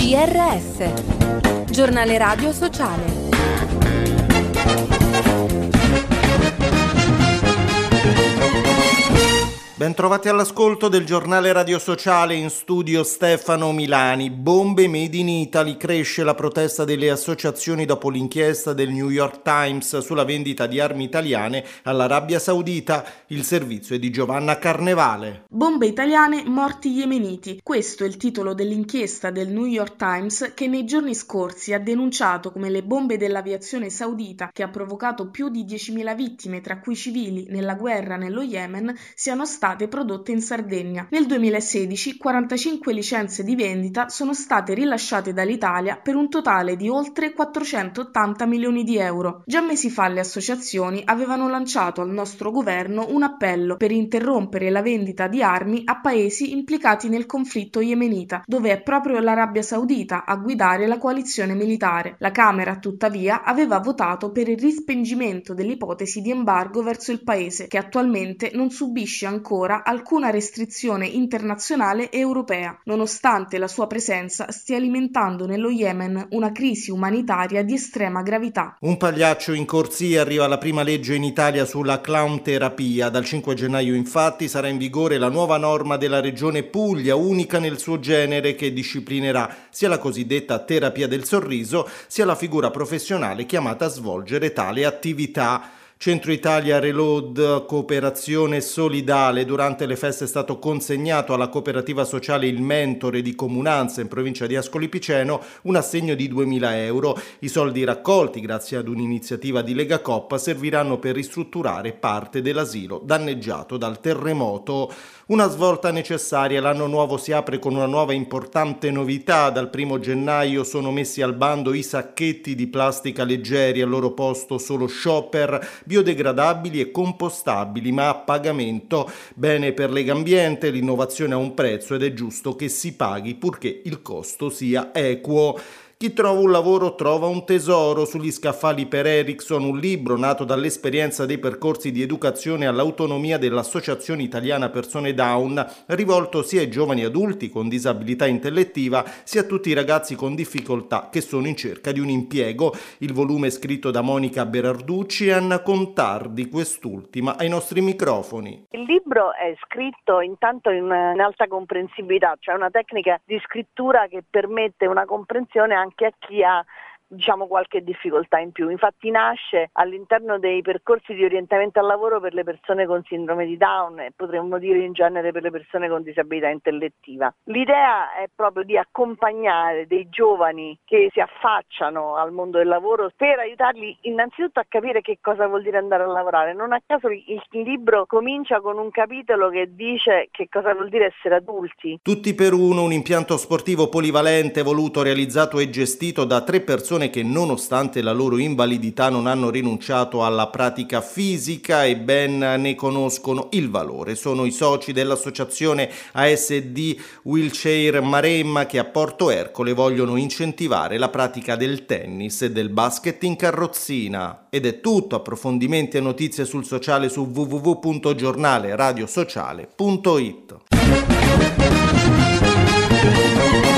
GRS, Giornale Radio Sociale. Bentrovati all'ascolto del Giornale Radio Sociale, in studio Stefano Milani. Bombe made in Italy, cresce la protesta delle associazioni dopo l'inchiesta del New York Times sulla vendita di armi italiane all'Arabia Saudita. Il servizio è di Giovanna Carnevale. Bombe italiane, morti yemeniti. Questo è il titolo dell'inchiesta del New York Times che nei giorni scorsi ha denunciato come le bombe dell'aviazione saudita, che ha provocato più di 10.000 vittime tra cui civili nella guerra nello Yemen, siano state prodotte in Sardegna. Nel 2016 45 licenze di vendita sono state rilasciate dall'Italia per un totale di oltre 480 milioni di euro. Già mesi fa le associazioni avevano lanciato al nostro governo un appello per interrompere la vendita di armi a paesi implicati nel conflitto yemenita, dove è proprio l'Arabia Saudita a guidare la coalizione militare. La Camera, tuttavia, aveva votato per il rispingimento dell'ipotesi di embargo verso il paese, che attualmente non subisce ancora alcuna restrizione internazionale e europea, nonostante la sua presenza stia alimentando nello Yemen una crisi umanitaria di estrema gravità. Un pagliaccio in corsia, arriva la prima legge in Italia sulla clown terapia. Dal 5 gennaio infatti sarà in vigore la nuova norma della Regione Puglia, unica nel suo genere, che disciplinerà sia la cosiddetta terapia del sorriso, sia la figura professionale chiamata a svolgere tale attività. Centro Italia Reload, cooperazione solidale. Durante le feste è stato consegnato alla cooperativa sociale Il Mentore di Comunanza in provincia di Ascoli Piceno un assegno di 2.000 euro. I soldi raccolti grazie ad un'iniziativa di Lega Coop serviranno per ristrutturare parte dell'asilo danneggiato dal terremoto. Una svolta necessaria, l'anno nuovo si apre con una nuova importante novità. Dal 1 gennaio sono messi al bando i sacchetti di plastica leggeri, al loro posto solo shopper biodegradabili e compostabili, ma a pagamento. Bene per Legambiente, l'innovazione ha un prezzo ed è giusto che si paghi purché il costo sia equo. Chi trova un lavoro trova un tesoro. Sugli scaffali per Ericsson, un libro nato dall'esperienza dei percorsi di educazione all'autonomia dell'Associazione Italiana Persone Down, rivolto sia ai giovani adulti con disabilità intellettiva, sia a tutti i ragazzi con difficoltà che sono in cerca di un impiego. Il volume è scritto da Monica Berarducci e Anna Contardi, quest'ultima ai nostri microfoni. Il libro è scritto intanto in alta comprensibilità, cioè una tecnica di scrittura che permette una comprensione anche a chi ha qualche difficoltà in più. Infatti nasce all'interno dei percorsi di orientamento al lavoro per le persone con sindrome di Down e potremmo dire in genere per le persone con disabilità intellettiva. L'idea è proprio di accompagnare dei giovani che si affacciano al mondo del lavoro per aiutarli innanzitutto a capire che cosa vuol dire andare a lavorare. Non a caso il libro comincia con un capitolo che dice che cosa vuol dire essere adulti. Tutti per uno, un impianto sportivo polivalente voluto, realizzato e gestito da 3 persone che nonostante la loro invalidità non hanno rinunciato alla pratica fisica e ben ne conoscono il valore. Sono i soci dell'associazione ASD Wheelchair Maremma che a Porto Ercole vogliono incentivare la pratica del tennis e del basket in carrozzina. Ed è tutto, approfondimenti e notizie sul sociale su www.giornaleradiosociale.it.